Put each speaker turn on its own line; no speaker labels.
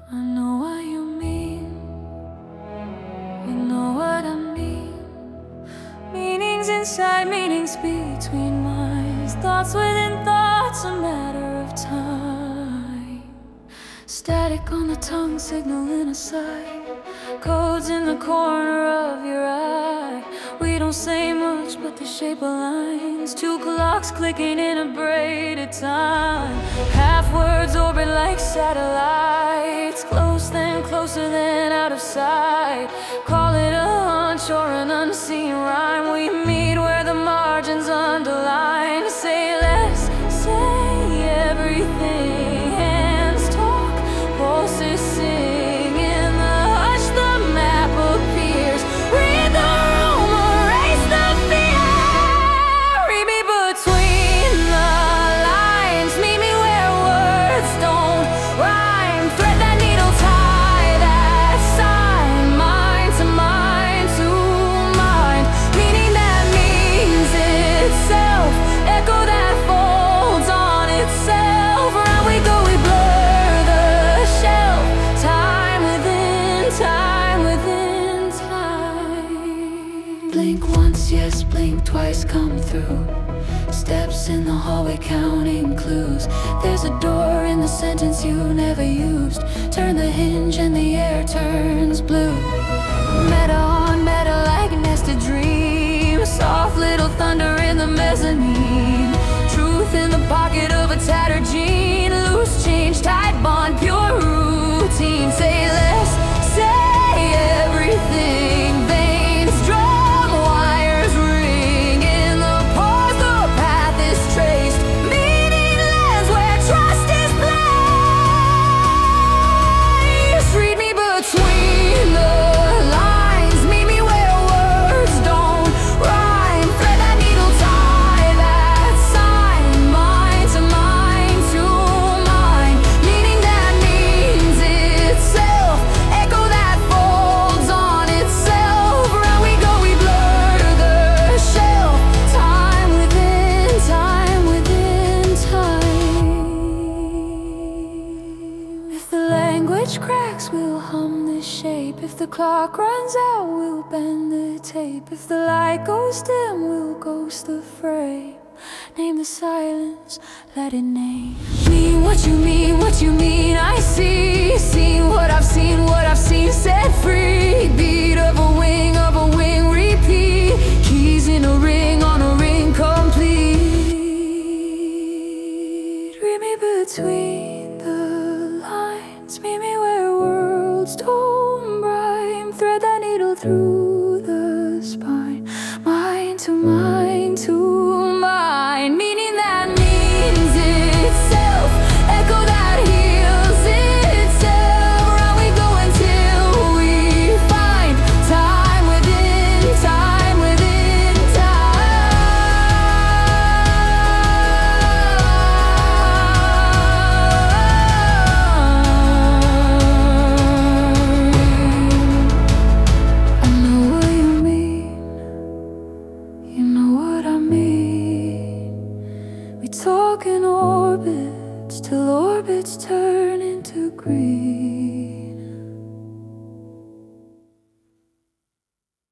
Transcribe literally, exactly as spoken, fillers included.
I know what you mean, you know what I mean. Meanings inside, meanings between minds, thoughts within thoughts, a matter of time. Static on the tongue, signaling a sigh, codes in the corner of your eye. We don't say much, but the shape aligns. Two clocks clicking in a braided time. Half words orbit like satellites, close then closer than out of sight. Call it a hunch or an unseen rhyme. We meet where the margins underline. Say less, say everything. Hands talk, voices sing. In the hush the map appears. Read the room, erase the fear. Read me between the lines. Meet me where words don't rhyme. Thread that needle, tie that sign. Mind to mind to mind. Meaning that means itself. Echo that folds on itself. Round we go, we blur the shelf. Time within time within time. Blink once, yes, blink twice, come through. Steps in the hallway, counting clues. There's a door in the sentence you never used. Turn the hinge and the air turns blue. Meta on meta like nested dreams. Soft little thunder in the mezzanine. Truth in the pocket of a tattered jean. Loose change, tight bond, pure routine. Say less, say everything. Veins drum, wires ring. In the pause the path is traced. Meaningless where trust is placed. Read me between the lines. Meet me where words don't rhyme. Thread that needle, tie that sign. Mind to mind to mind. Meaning that means itself. Echo that folds on itself. Round we go, we blur the shelf. Time within time within time. If the language cracks, we'll hum this shape. If the clock runs out, we'll bend the tape. If the light goes dim, we'll ghost the frame. Name the silence, let it name. Mean what you mean, what you mean. I see, seen what I've seen, what I've seen. Set free, beat of a wing, of a wing. Repeat, keys in a ring, on a ring complete. Read me between the lines. Meet me where worlds don't rhyme. Thread that needle through the spine. Mind to mind to mind. Meaning that means itself. Echo that heals itself. Round we go until we find time within time within time. I know what you mean, you know what I mean. We talk in orbits till orbits turn into green.